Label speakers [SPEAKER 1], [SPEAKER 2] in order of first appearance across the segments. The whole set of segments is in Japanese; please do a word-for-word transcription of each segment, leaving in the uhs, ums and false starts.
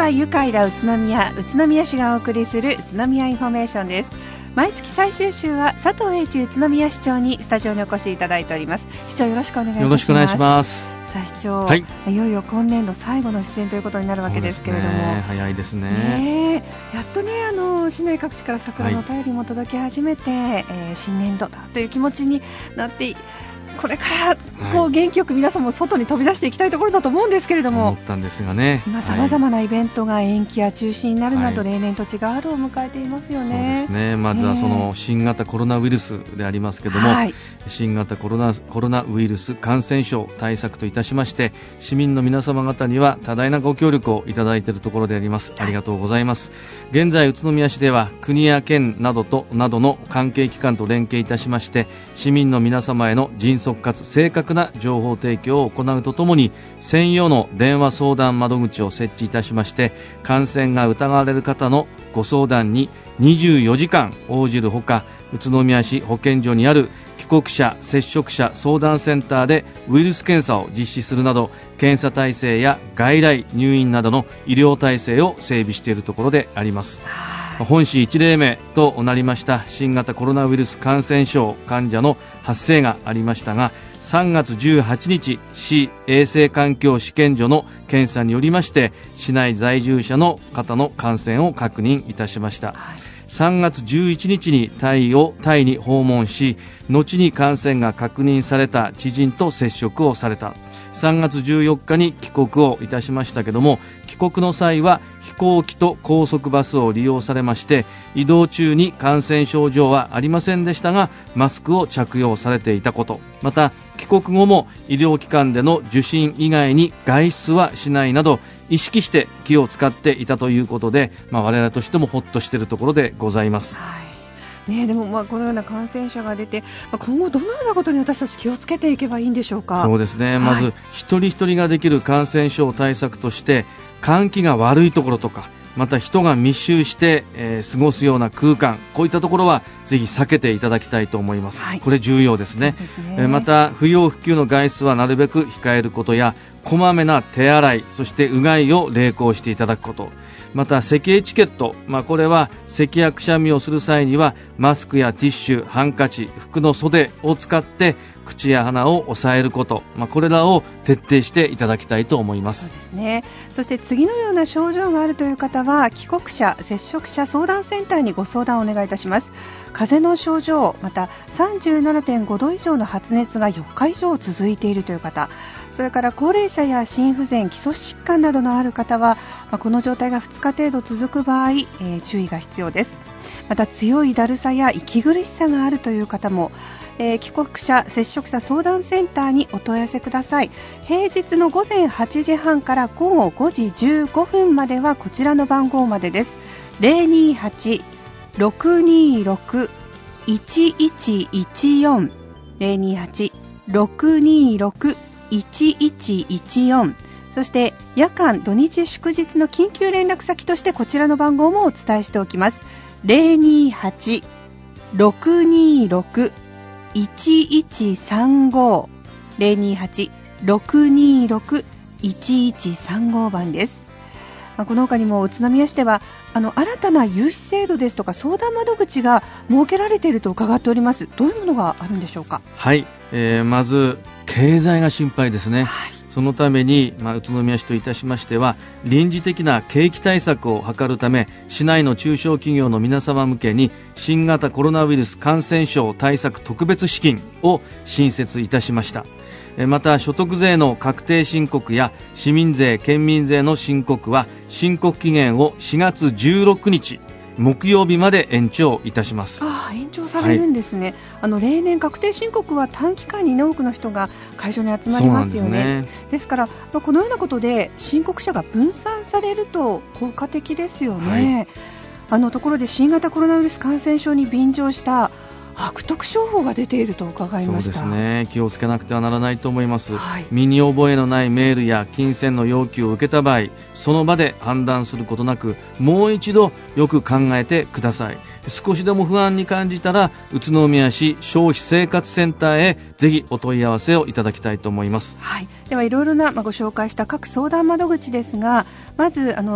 [SPEAKER 1] は愉快な宇都宮、宇都宮市がお送りする宇都宮インフォメーションです。毎月最終週は佐藤栄一宇都宮市長にスタジオにお越しいただいております。市長、よろしくお願いいたします。
[SPEAKER 2] よろしくお願いします。
[SPEAKER 1] さあ市長、
[SPEAKER 2] はい、
[SPEAKER 1] いよいよ今年度最後の出演ということになるわけですけれども、
[SPEAKER 2] ね、早いです ね,
[SPEAKER 1] ねやっとね、あの市内各地から桜の便りも届き始めて、はい、えー、新年度だという気持ちになってこれからこう元気よく皆さんも外に飛び出していきたいところだと思うんですけれども、
[SPEAKER 2] 思ったんですがね、
[SPEAKER 1] 今さまざまなイベントが延期や中止になるなど、
[SPEAKER 2] はい、
[SPEAKER 1] 例年と違う春を迎えていますよね。
[SPEAKER 2] そうですね、まずはその新型コロナウイルスでありますけれども、はい、新型コロナ、コロナウイルス感染症対策といたしまして市民の皆様方には多大なご協力をいただいているところであります。ありがとうございます。現在宇都宮市では国や県などとなどの関係機関と連携いたしまして市民の皆様への迅速かつ正確な情報提供を行うとともに専用の電話相談窓口を設置いたしまして感染が疑われる方のご相談ににじゅうよじかん応じるほか、宇都宮市保健所にある帰国者接触者相談センターでウイルス検査を実施するなど検査体制や外来入院などの医療体制を整備しているところであります。本市いち例目となりました新型コロナウイルス感染症患者の発生がありましたが、さんがつじゅうはちにち市衛生環境試験所の検査によりまして市内在住者の方の感染を確認いたしました。さんがつじゅういちにちにタイをタイに訪問し、後に感染が確認された知人と接触をされた。さんがつじゅうよっかに帰国をいたしましたけども、帰国の際は飛行機と高速バスを利用されまして移動中に感染症状はありませんでしたがマスクを着用されていたこと、また帰国後も医療機関での受診以外に外出はしないなど意識して気を使っていたということで、まあ、我々としてもほっとしているところでございます。
[SPEAKER 1] はいね、でもまあこのような感染者が出て、まあ、今後どのようなことに私たち気をつけていけばいいんでしょうか。
[SPEAKER 2] そうですね、
[SPEAKER 1] はい、
[SPEAKER 2] まず一人一人ができる感染症対策として換気が悪いところとかまた人が密集して、えー、過ごすような空間、こういったところはぜひ避けていただきたいと思います。はい、これ重要ですね。そうですね。えー、また不要不急の外出はなるべく控えることやこまめな手洗い、そしてうがいを励行していただくこと、また咳エチケット、まあ、これは咳やくしゃみをする際にはマスクやティッシュ、ハンカチ、服の袖を使って口や鼻を押さえること、まあ、これらを徹底していただきたいと思います。
[SPEAKER 1] そうですね。そして次のような症状があるという方は帰国者接触者相談センターにご相談をお願いいたします。風邪の症状、また さんじゅうななてんごど以上の発熱がよっか以上続いているという方、それから高齢者や心不全、基礎疾患などのある方は、まあ、この状態がふつか程度続く場合、えー、注意が必要です。また強いだるさや息苦しさがあるという方も、えー、帰国者接触者相談センターにお問い合わせください。平日のごぜんはちじはんからごごごじじゅうごふんまではこちらの番号までです。 ゼロにーはち ろくにーろく いちいちいちよん ゼロにーはち ろくにーろく いちいちいちよん、そして夜間土日祝日の緊急連絡先としてこちらの番号もお伝えしておきます。 ゼロにーはち ろくにーろく いちいちさんご ゼロにーはち ろくにーろく いちいちさんご 番です。まあ、この他にも宇都宮市ではあの新たな融資制度ですとか相談窓口が設けられていると伺っております。どういうものがあるんでしょうか。
[SPEAKER 2] はい、えー、まず経済が心配ですね。はい、そのために、まあ、宇都宮市といたしましては臨時的な景気対策を図るため市内の中小企業の皆様向けに新型コロナウイルス感染症対策特別資金を新設いたしました。また所得税の確定申告や市民税県民税の申告は申告期限をしがつじゅうろくにち木曜日まで延長いたします。
[SPEAKER 1] ああ、延長されるんですね。はい、あの例年確定申告は短期間に、ね、多くの人が会場に集まりますよ ね, です, ねですから、まあ、このようなことで申告者が分散されると効果的ですよね。はい、あのところで新型コロナウイルス感染症に便乗した悪徳商法が出ていると伺いました。
[SPEAKER 2] そうですね、気をつけなくてはならないと思います。
[SPEAKER 1] はい、
[SPEAKER 2] 身に覚えのないメールや金銭の要求を受けた場合その場で判断することなくもう一度よく考えてください。少しでも不安に感じたら宇都宮市消費生活センターへぜひお問い合わせをいただきたいと思います。
[SPEAKER 1] はい、ではいろいろな、まあ、ご紹介した各相談窓口ですが、まずあの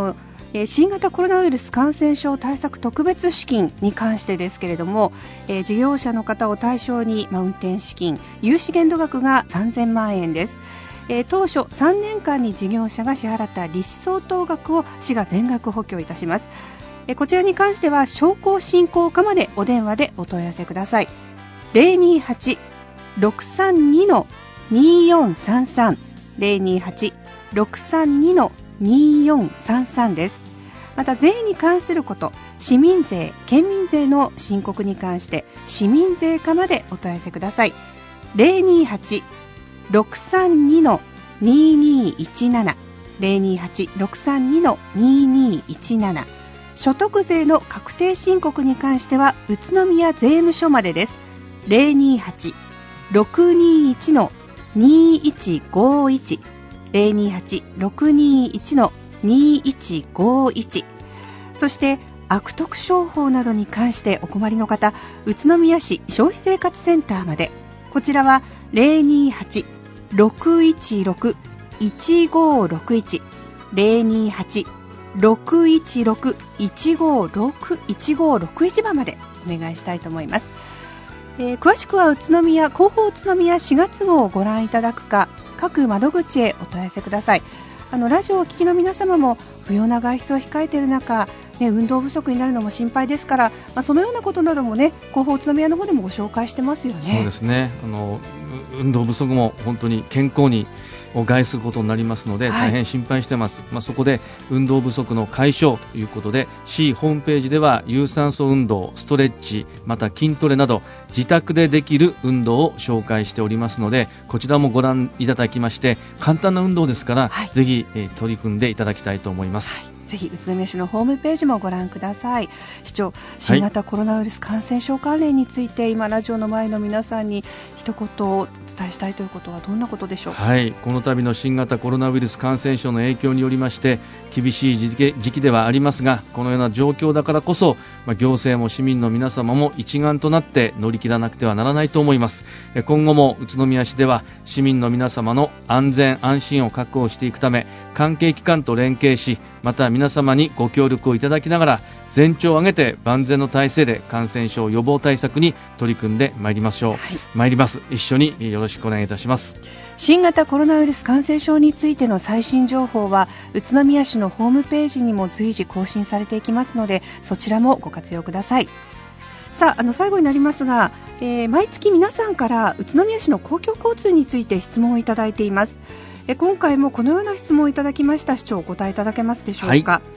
[SPEAKER 1] えー、新型コロナウイルス感染症対策特別資金に関してですけれども、えー、事業者の方を対象に、まあ、運転資金融資限度額がさんぜんまんえんです。えー、当初さんねんかんに事業者が支払った利子相当額を市が全額補強いたします。えー、こちらに関しては商工振興課までお電話でお問い合わせください。 ゼロにはち ろくさんに によんさんさん ゼロにはち ろくさんに によんさんさんです。また税に関すること、市民税、県民税の申告に関して市民税課までお問い合わせください。 ゼロにはち ろくさんに ににいちなな ゼロにはち ろくさんに ににいちなな。所得税の確定申告に関しては宇都宮税務署までです。ゼロにはち ろくにいち にいちごいち ゼロにはち ろくにいち にいちごいち。そして悪徳商法などに関してお困りの方、宇都宮市消費生活センターまで。こちらはゼロにはち ろくいちろく いちごろくいち ゼロにはち ろくいちろく いちごろく いちごろくいちばんまでお願いしたいと思います。えー、詳しくは宇都宮広報宇都宮しがつ号をご覧いただくか、各窓口へお問い合わせください。あのラジオをお聞きの皆様も不要な外出を控えている中、ね、運動不足になるのも心配ですから、まあ、そのようなことなどもね、広報宇都宮の方でもご紹介してますよね。
[SPEAKER 2] そうですね、あの運動不足も本当に健康にを害することになりますので、はい、大変心配してます。まあ、そこで運動不足の解消ということで、市ホームページでは有酸素運動、ストレッチ、また筋トレなど自宅でできる運動を紹介しておりますので、こちらもご覧いただきまして、簡単な運動ですから、はい、ぜひ、えー、取り組んでいただきたいと思います。はい、
[SPEAKER 1] ぜひ宇都宮市のホームページもご覧ください。市長、新型コロナウイルス感染症関連について、はい、今ラジオの前の皆さんに一言お伝えしたいということはどんなことでしょうか。
[SPEAKER 2] はい、この度の新型コロナウイルス感染症の影響によりまして厳しい時期、時期ではありますが、このような状況だからこそ、まあ、行政も市民の皆様も一丸となって乗り切らなくてはならないと思います。今後も宇都宮市では市民の皆様の安全安心を確保していくため、関係機関と連携し、また皆様にご協力をいただきながら、全庁を挙げて万全の体制で感染症予防対策に取り組んでまいりましょう。はい、参ります。一緒によろしくお願いいたします。
[SPEAKER 1] 新型コロナウイルス感染症についての最新情報は宇都宮市のホームページにも随時更新されていきますので、そちらもご活用ください。さあ、あの最後になりますが、えー、毎月皆さんから宇都宮市の公共交通について質問をいただいています。え今回もこのような質問をいただきました。市長、お答えいただけますでしょうか。はい、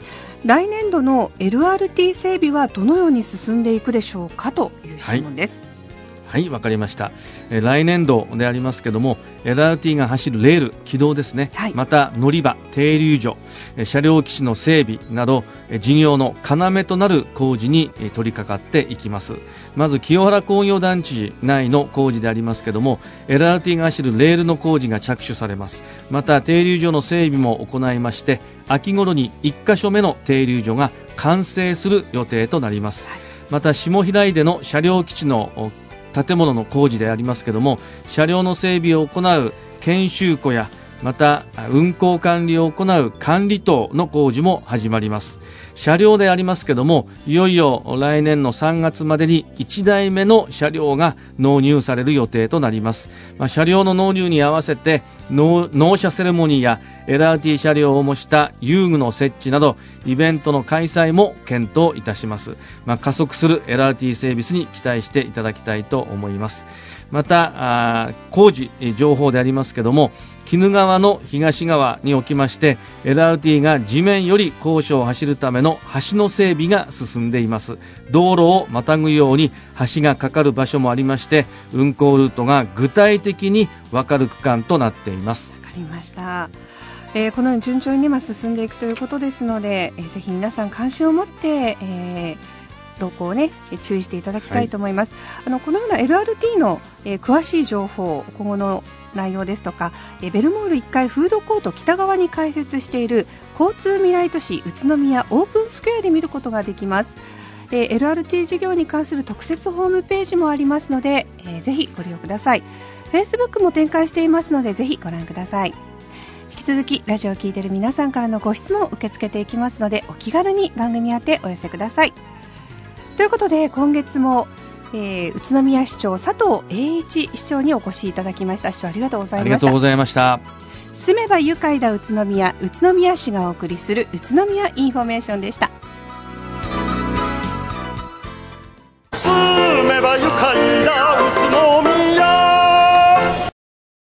[SPEAKER 1] 来年度の エルアールティー 整備はどのように進んでいくでしょうかという質問です。
[SPEAKER 2] はい、はい、わかりました。え来年度でありますけども、 エルアールティー が走るレール軌道ですね、はい、また乗り場、停留所、車両基地の整備など事業の要となる工事に取り掛かっていきます。まず清原工業団地内の工事でありますけども、 エルアールティー が走るレールの工事が着手されます。また停留所の整備も行いまして、秋頃にいっかしょめの停留所が完成する予定となります。はい、また下平井での車両基地の建物の工事でありますけども、車両の整備を行う研修庫や、また運行管理を行う管理棟の工事も始まります。車両でありますけども、いよいよ来年のさんがつまでにいちだいめの車両が納入される予定となります。まあ、車両の納入に合わせて納、納車セレモニーや エルアールティー 車両を模した遊具の設置などイベントの開催も検討いたします。まあ、加速する エルアールティー セービスに期待していただきたいと思います。またあ工事情報でありますけども、鬼怒川の東側におきまして エルアールティー が地面より高所を走るための橋の整備が進んでいます。道路をまたぐように橋がかかる場所もありまして、運行ルートが具体的に分かる区間となっています。
[SPEAKER 1] わかりました。えー、このように順調に、ね、まあ、進んでいくということですので、えー、ぜひ皆さん関心を持って、えー動向を、ね、注意していただきたいと思います。はい、あのこのような エルアールティー の、えー、詳しい情報、今後の内容ですとか、えー、ベルモールいっかいフードコート北側に開設している交通未来都市宇都宮オープンスクエアで見ることができます。えー、エルアールティー 事業に関する特設ホームページもありますので、えー、ぜひご利用ください。 Facebook も展開していますのでぜひご覧ください。引きき続きラジオを聞いている皆さんからのご質問を受け付けていきますので、お気軽に番組宛てお寄せください。ということで今月も、えー、宇都宮市長佐藤栄一市長にお越しいただきました。市長ありがとうございました。
[SPEAKER 2] ありがとうございました。
[SPEAKER 1] 住めば愉快だ宇都宮、宇都宮市がお送りする宇都宮インフォメーションでした。